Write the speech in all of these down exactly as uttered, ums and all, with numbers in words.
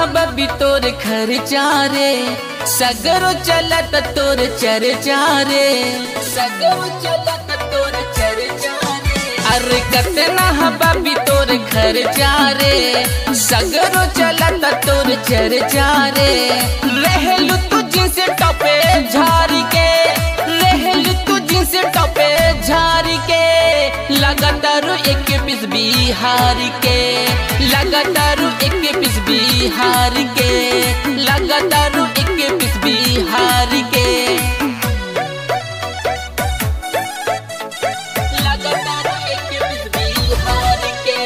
बबी तोर खर्चा रे, सगरो चलत तोर चर्चा रे, सगरो चलत तोर चर्चा रे। अरे कतना बबी तोर खर्चा रे, सगरो चलत तोर चर्चा रे। रहलू तू जिनसे टपे झारी के, रहलू तू जिनसे टपे झारी के। लगातार एक पीस बिहार के, लगातार एक पीस बिहार के, लगातार एक पीस बिहार के, लगातार एक पीस बिहार के।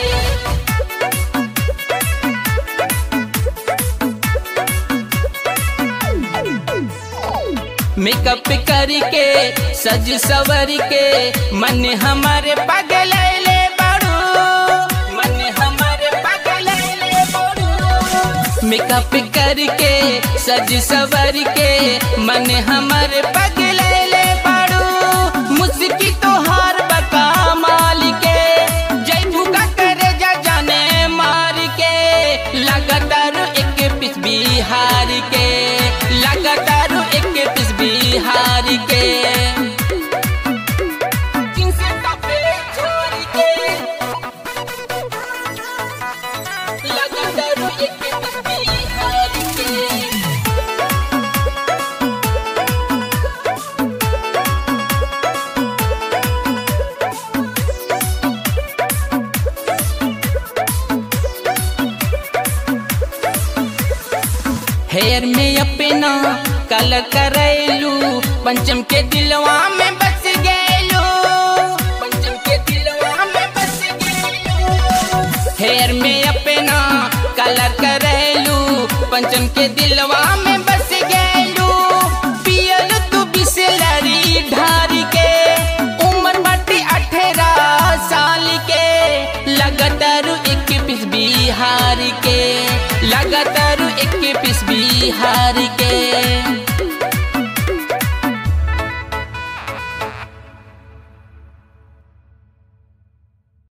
मेकअप करके सज सवर के मन हमारे पागल ले बाड़ू, मन हमारे पागल ले बाड़ू। मेकअप करके सज सवर के मन हमारे पागल ले बाड़ू। मुस्की तो हार बका माल के, जय भूखा करे जा जाने मार के। लगातार एक पीस बिहार के, लगातार एक पीस बिहार के, जिनसे टपे झारी के, लगातार एक पीस बिहार के। हेयर में अपना कल करैलू, पंचम के दिलवा में बस गैलू, पंचम के दिलवा में बस गैलू। हेयर में अपना कल करैलू, पंचम के दिलवा में बस गैलू। पियल तू बिसलरी ढारी के, उम्र बाटी अठारह साल के। लगातार एक पीस बिहार के, लगातार एक पीस बिहार के।